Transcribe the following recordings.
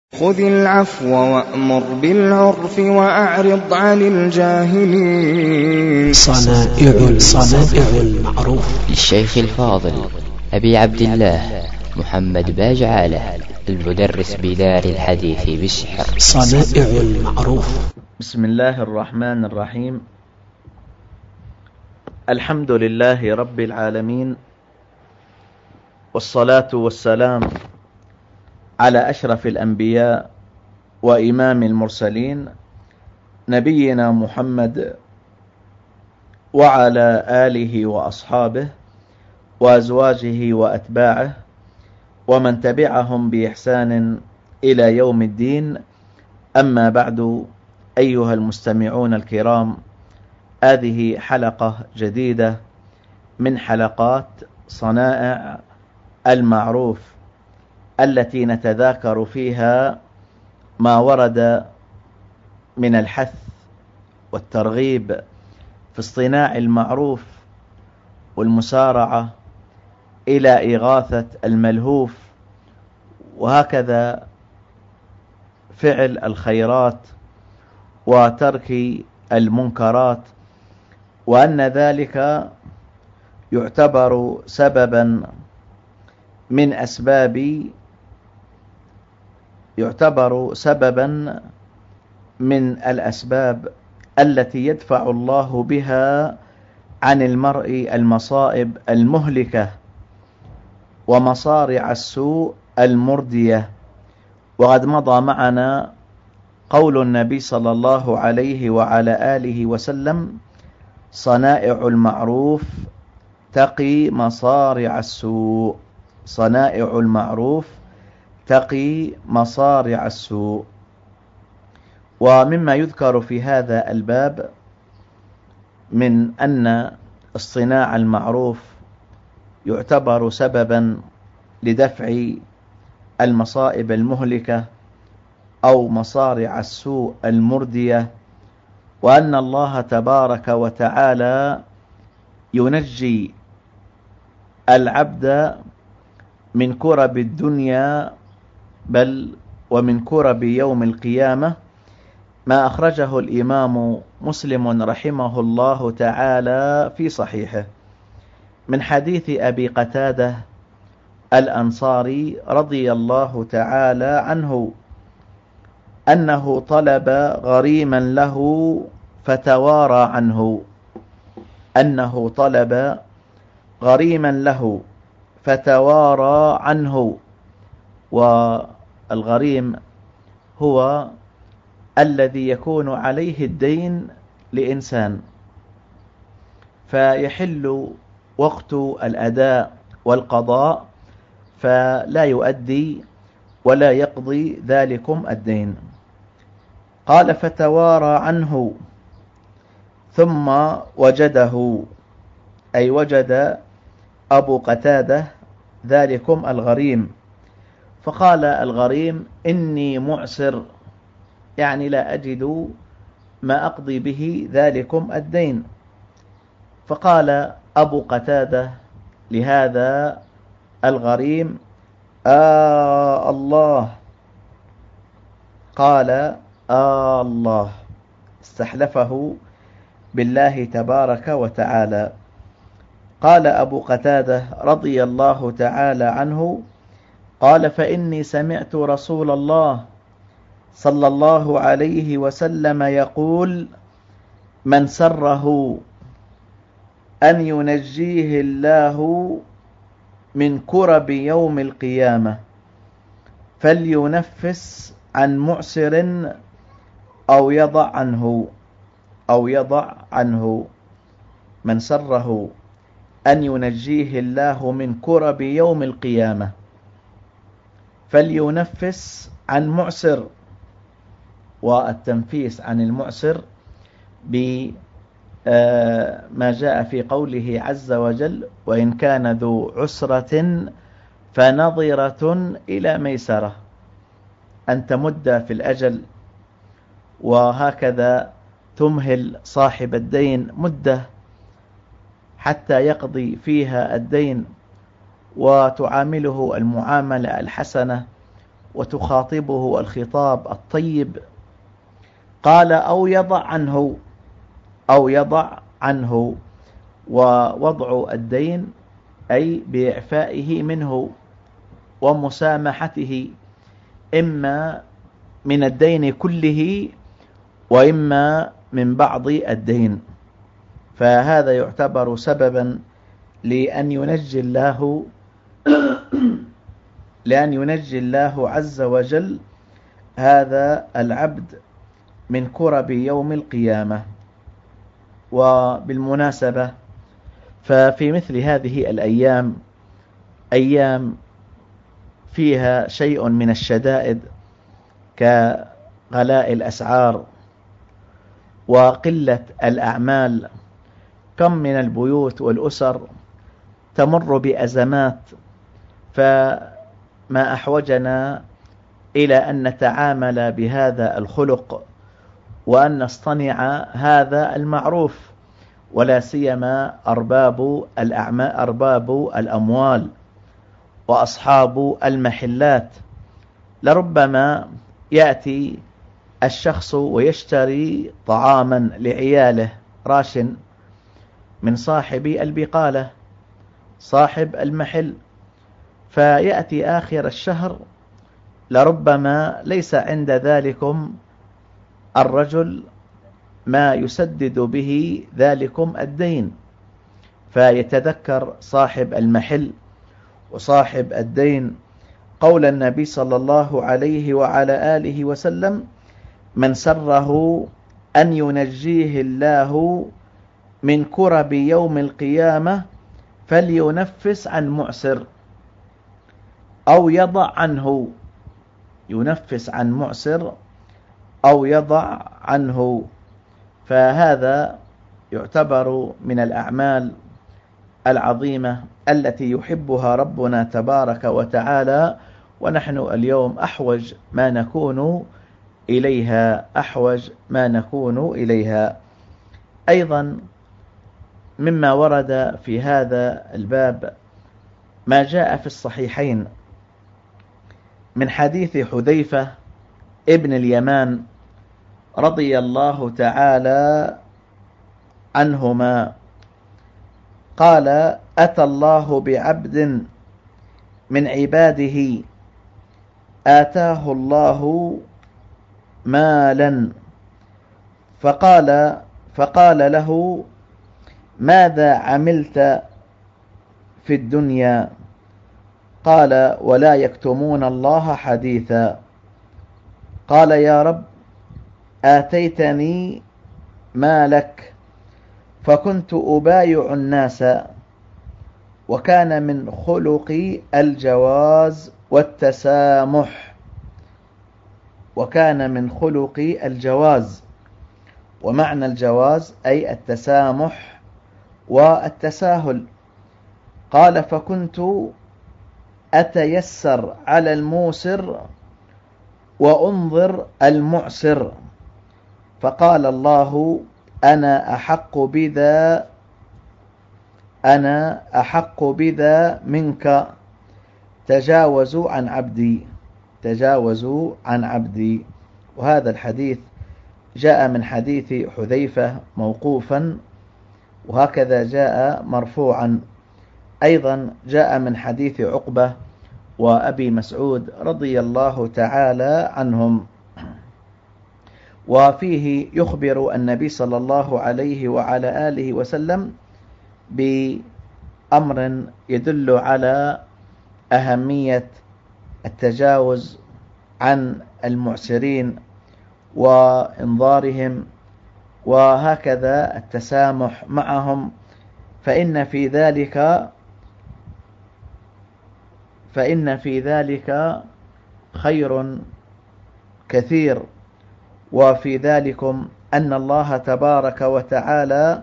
خذ العفو وأمر بالعرف وأعرض عن الجاهلين. صنائع المعروف للشيخ الفاضل أبي عبد الله محمد باجعالة المدرس بدار الحديث بالسحر. صنائع المعروف. بسم الله الرحمن الرحيم. الحمد لله رب العالمين، والصلاة والسلام على أشرف الأنبياء وإمام المرسلين نبينا محمد وعلى آله وأصحابه وأزواجه وأتباعه ومن تبعهم بإحسان إلى يوم الدين. أما بعد، أيها المستمعون الكرام، هذه حلقة جديدة من حلقات صنائع المعروف التي نتذاكر فيها ما ورد من الحث والترغيب في اصطناع المعروف والمسارعة إلى إغاثة الملهوف، وهكذا فعل الخيرات وترك المنكرات، وأن ذلك يعتبر سببا من الأسباب التي يدفع الله بها عن المرء المصائب المهلكة ومصارع السوء المردية. وقد مضى معنا قول النبي صلى الله عليه وعلى آله وسلم: صنائع المعروف تقي مصارع السوء. صنائع المعروف تقي مصارع السوء. ومما يذكر في هذا الباب من أن اصطناع المعروف يعتبر سببا لدفع المصائب المهلكة أو مصارع السوء المردية، وأن الله تبارك وتعالى ينجي العبد من كرب الدنيا بل ومن كرب يوم القيامة، ما أخرجه الإمام مسلم رحمه الله تعالى في صحيحه من حديث أبي قتادة الأنصاري رضي الله تعالى عنه أنه طلب غريما له فتوارى عنه. أنه طلب غريما له فتوارى عنه. والغريم هو الذي يكون عليه الدين لإنسان، فيحل وقت الأداء والقضاء فلا يؤدي ولا يقضي ذلكم الدين. قال: فتوارى عنه ثم وجده، أي وجد أبو قتادة ذلكم الغريم، فقال الغريم: إني معسر، يعني لا أجد ما أقضي به ذلكم الدين. فقال أبو قتادة لهذا الغريم: الله. قال: الله. استحلفه بالله تبارك وتعالى. قال أبو قتادة رضي الله تعالى عنه: قال: فإني سمعت رسول الله صلى الله عليه وسلم يقول: من سره أن ينجيه الله من كرب يوم القيامة فلينفس عن معسر أو يضع عنه. من سره أن ينجيه الله من كرب يوم القيامة فلينفس عن معسر. والتنفيس عن المعسر بما جاء في قوله عز وجل: وإن كان ذو عسرة فنظرة إلى ميسرة، أن تمد في الأجل، وهكذا تمهل صاحب الدين مدة حتى يقضي فيها الدين، وتعامله المعاملة الحسنة وتخاطبه الخطاب الطيب. قال أو يضع عنه، ووضع الدين أي بإعفائه منه ومسامحته، إما من الدين كله وإما من بعض الدين. فهذا يعتبر سببا لأن ينجي الله عز وجل هذا العبد من كرب يوم القيامة. وبالمناسبة ففي مثل هذه الأيام، أيام فيها شيء من الشدائد كغلاء الأسعار وقلة الأعمال، كم من البيوت والأسر تمر بأزمات، فما أحوجنا إلى أن نتعامل بهذا الخلق وأن نصطنع هذا المعروف، ولا سيما أرباب الأموال وأصحاب المحلات. لربما يأتي الشخص ويشتري طعاما لعياله راشن من صاحب البقالة، صاحب المحل، فيأتي آخر الشهر لربما ليس عند ذلكم الرجل ما يسدد به ذلكم الدين، فيتذكر صاحب المحل وصاحب الدين قول النبي صلى الله عليه وعلى آله وسلم: من سره أن ينجيه الله من كرب يوم القيامة فلينفس عن معسر أو يضع عنه، ينفس عن معسر أو يضع عنه. فهذا يعتبر من الأعمال العظيمة التي يحبها ربنا تبارك وتعالى، ونحن اليوم أحوج ما نكون إليها. أيضا مما ورد في هذا الباب ما جاء في الصحيحين من حديث حذيفة ابن اليمان رضي الله تعالى عنهما قال: أتى الله بعبد من عباده آتاه الله مالا فقال له: ماذا عملت في الدنيا؟ قال: ولا يكتمون الله حديثا. قال: يا رب، آتيتني مالك فكنت أبايع الناس، وكان من خلقي الجواز والتسامح. ومعنى الجواز أي التسامح والتساهل. قال: فكنت أتيسر على الموسر وأنظر المعسر، فقال الله: أنا أحق بذا منك، تجاوزوا عن عبدي. وهذا الحديث جاء من حديث حذيفة موقوفا، وهكذا جاء مرفوعا. أيضا جاء من حديث عقبة وأبي مسعود رضي الله تعالى عنهم، وفيه يخبر النبي صلى الله عليه وعلى آله وسلم بأمر يدل على أهمية التجاوز عن المعسرين وإنظارهم، وهكذا التسامح معهم، فإن في ذلك خير كثير. وفي ذلكم أن الله تبارك وتعالى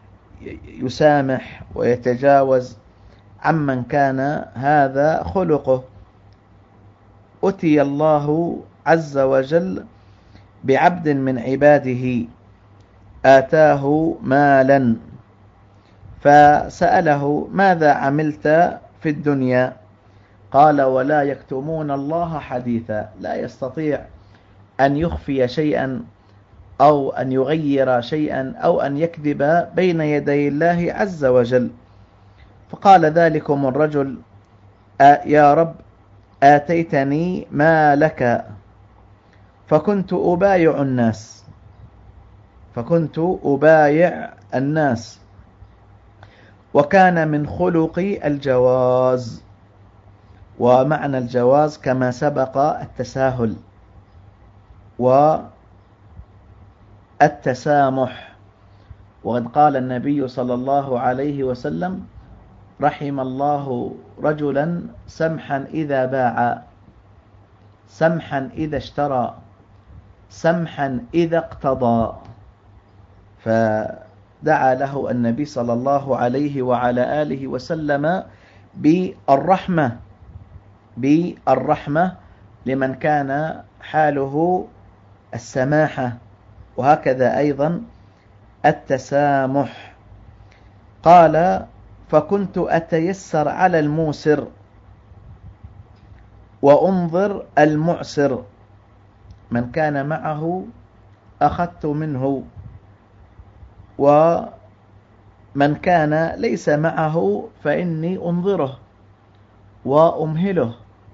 يسامح ويتجاوز عمن كان هذا خلقه. أتي الله عز وجل بعبد من عباده آتاه مالا، فسأله: ماذا عملت في الدنيا؟ قال ولا يكتمون الله حديثا، لا يستطيع أن يخفي شيئا أو أن يغير شيئا أو أن يكذب بين يدي الله عز وجل. فقال ذلكم الرجل يا رب آتيتني مالك فكنت أبايع الناس وكان من خلقي الجواز. ومعنى الجواز كما سبق التساهل والتسامح. وقد قال النبي صلى الله عليه وسلم رحم الله رجلا سمحا إذا باع، سمحا إذا اشترى، سمحا إذا اقتضى. فدعا له النبي صلى الله عليه وعلى آله وسلم بالرحمة لمن كان حاله السماحة، وهكذا أيضا التسامح. قال فكنت أتيسر على الموسر وأنظر المعسر، من كان معه أخذت منه ومن كان ليس معه فإني أنظره وأمهله.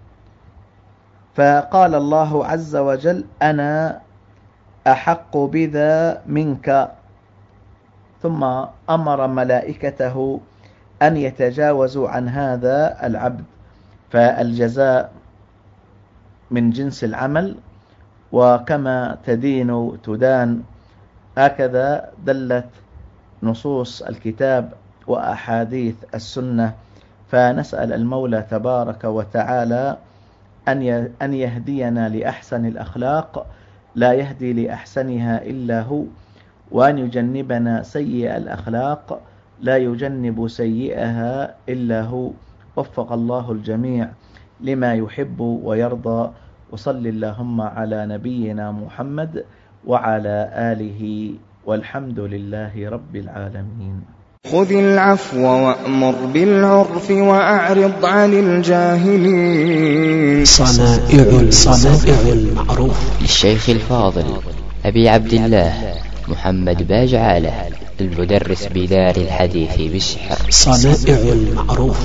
فقال الله عز وجل أنا أحق بذا منك، ثم أمر ملائكته أن يتجاوزوا عن هذا العبد. فالجزاء من جنس العمل، وكما تدين تدان، هكذا دلت نصوص الكتاب وأحاديث السنة. فنسأل المولى تبارك وتعالى أن يهدينا لأحسن الأخلاق لا يهدي لأحسنها إلا هو، وأن يجنبنا سيئ الأخلاق لا يجنب سيئها إلا هو. وفق الله الجميع لما يحب ويرضى. وصل اللهم على نبينا محمد وعلى آله، والحمد لله رب العالمين. خذ العفو وأمر بالعرف وأعرض عن الجاهلين. صنائع المعروف للشيخ الفاضل أبي عبد الله محمد باجعالة، المدرس بدار الحديث بسحر. صنائع المعروف.